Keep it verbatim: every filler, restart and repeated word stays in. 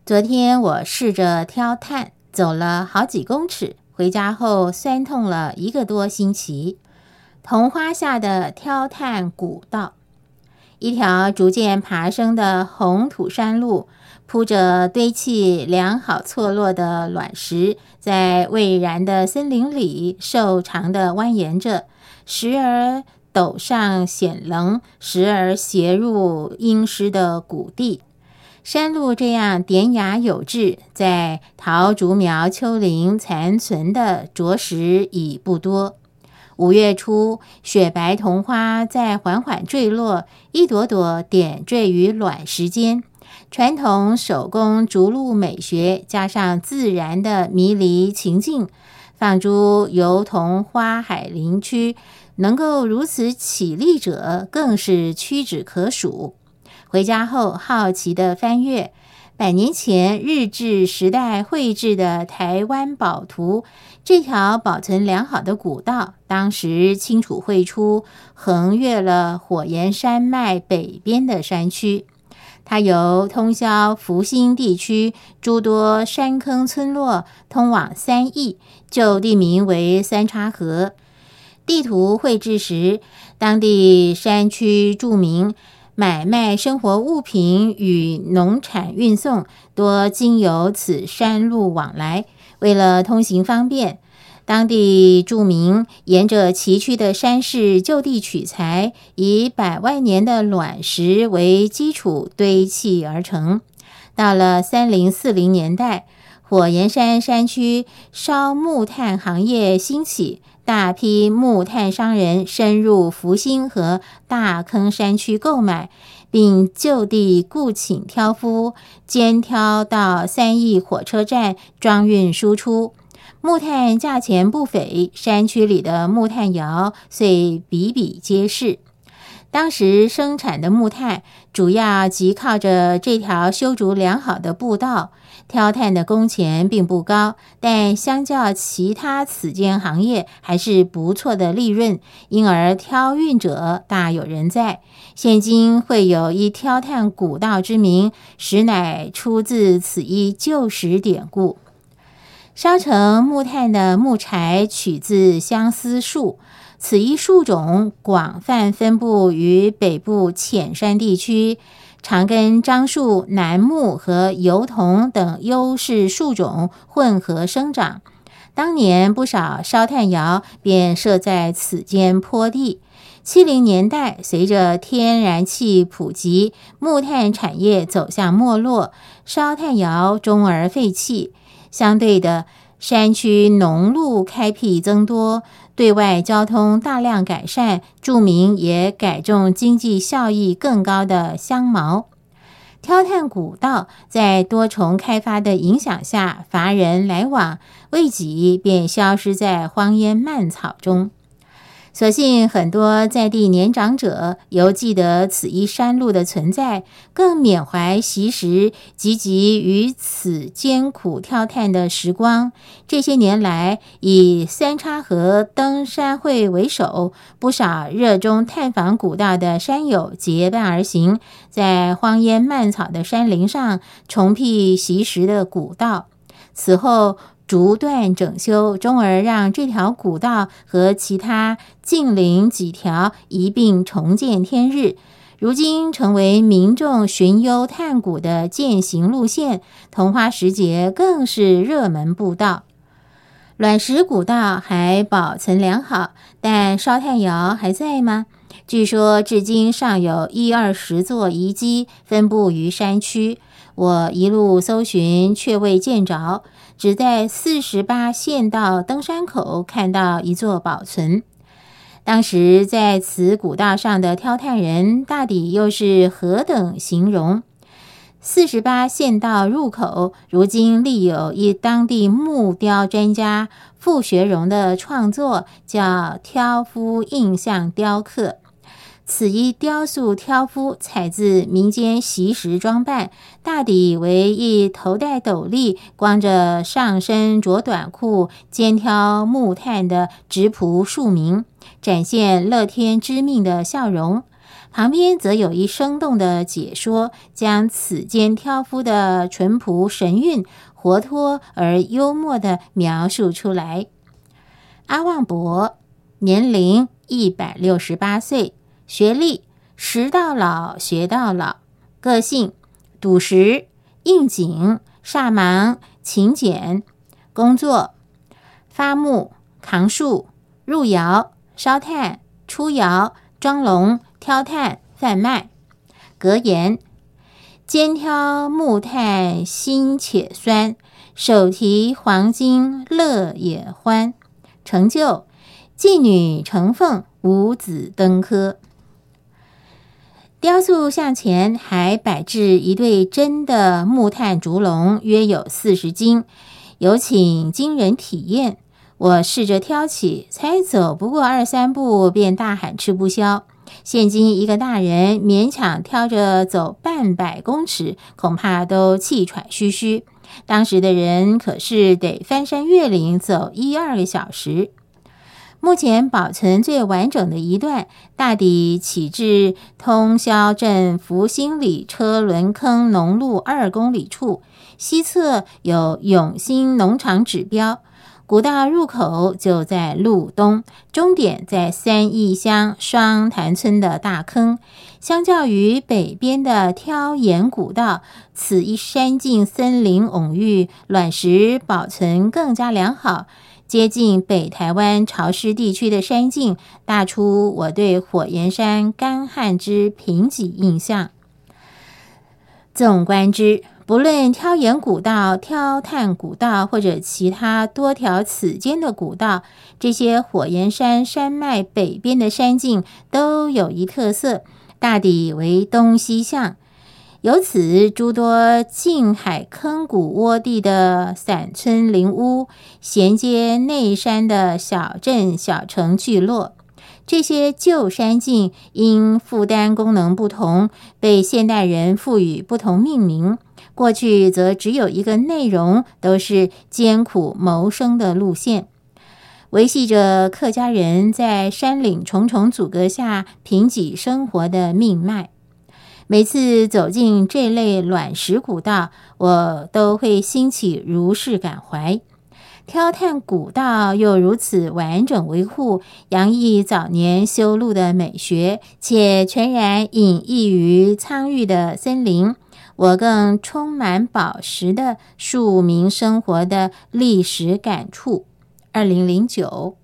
昨天我试着挑炭，走了好几公尺，回家后酸痛了一个多星期。桐花下的挑炭古道，一条逐渐爬升的红土山路，铺着堆砌良好错落的卵石，在蔚然的森林里瘦长的蜿蜒着，时而陡上险棱，时而斜入阴湿的谷地。山路这样典雅有致，在桃竹苗丘陵残存的着实已不多。五月初，雪白桐花在缓缓坠落，一朵朵点缀于卵石间。传统手工竹路美学加上自然的迷离情境，放诸油桐花海林区，能够如此绮丽者更是屈指可数。回家后好奇地翻阅百年前日治时代绘制的台湾宝图，这条保存良好的古道当时清楚绘出横越了火焰山脉北边的山区，它由通霄福兴地区诸多山坑村落通往三义，就地名为三叉河。地图绘制时，当地山区住民买卖生活物品与农产运送多经由此山路往来，为了通行方便，当地住民沿着崎岖的山势就地取材，以百万年的卵石为基础堆砌而成。到了三零四零年代，火焰山山区烧木炭行业兴起，大批木炭商人深入福兴和大坑山区购买，并就地雇请挑夫肩挑到三义火车站装运输出。木炭价钱不菲，山区里的木炭窑虽比比皆是。当时生产的木炭主要即靠着这条修筑良好的步道，挑炭的工钱并不高，但相较其他此间行业还是不错的利润，因而挑运者大有人在。现今会有一挑炭古道之名，实乃出自此一旧时典故。烧成木炭的木柴取自相思树，此一树种广泛分布于北部浅山地区，常跟樟树、楠木和油桐等优势树种混合生长。当年不少烧炭窑便设在此间坡地。七零年代，随着天然气普及，木炭产业走向没落，烧炭窑终而废弃。相对的，山区农路开辟增多，对外交通大量改善，住民也改种经济效益更高的香茅。挑炭古道在多重开发的影响下乏人来往，未几便消失在荒烟蔓草中。所幸很多在地年长者犹记得此一山路的存在，更缅怀昔时汲汲于此艰苦挑炭的时光。这些年来，以三叉河登山会为首，不少热衷探访古道的山友结伴而行，在荒烟蔓草的山林上重辟昔时的古道。此后逐段整修，终而让这条古道和其他近邻几条一并重见天日，如今成为民众寻幽探古的践行路线。桐花时节更是热门步道。卵石古道还保存良好，但烧炭窑还在吗？据说至今尚有一二十座遗迹分布于山区，我一路搜寻却未见着，只在四十八县道登山口看到一座保存。当时在此古道上的挑炭人大抵又是何等形容？四十八县道入口如今立有一当地木雕专家傅学荣的创作，叫挑夫印象雕刻。此一雕塑挑夫采自民间习时装扮，大抵为一头戴斗笠，光着上身着短裤，肩挑木炭的直仆庶民，展现乐天知命的笑容。 旁边则有一生动的解说，将此间挑夫的淳朴神韵活脱而幽默地描述出来。阿旺伯年龄一百六十八岁，学历识到老学到老，个性笃实、应景、煞忙、勤俭，工作发木、扛树、入窑、烧炭、出窑、装笼、挑炭、贩卖。格言：肩挑木炭辛且酸，手提黄金乐也欢。成就：妓女成凤，五子登科。雕塑像前还摆置一对真的木炭竹笼，约有四十斤，有请经人体验。我试着挑起，才走不过二三步，便大喊吃不消。现今一个大人勉强挑着走半百公尺，恐怕都气喘吁吁。当时的人可是得翻山越岭走一二个小时。目前保存最完整的一段，大抵起至通霄镇福兴里车轮坑农路二公里处，西侧有永兴农场指标。古道入口就在路东，终点在三义乡双潭村的大坑。相较于北边的挑岩古道，此一山径森林蓊郁，卵石保存更加良好，接近北台湾潮湿地区的山径，大出我对火焰山干旱之贫瘠印象。纵观之，不论挑岩古道、挑炭古道或者其他多条此间的古道，这些火焰山山脉北边的山径都有一特色，大抵为东西向。由此诸多近海坑谷洼地的散村林屋，衔接内山的小镇小城聚落。这些旧山径因负担功能不同，被现代人赋予不同命名。过去则只有一个内容，都是艰苦谋生的路线，维系着客家人在山岭重重阻隔下贫瘠生活的命脉。每次走进这类卵石古道，我都会兴起如是感怀。挑炭古道又如此完整维护，洋溢早年修路的美学，且全然隐逸于苍郁的森林，我更充满宝石的庶民生活的历史感触。二零零九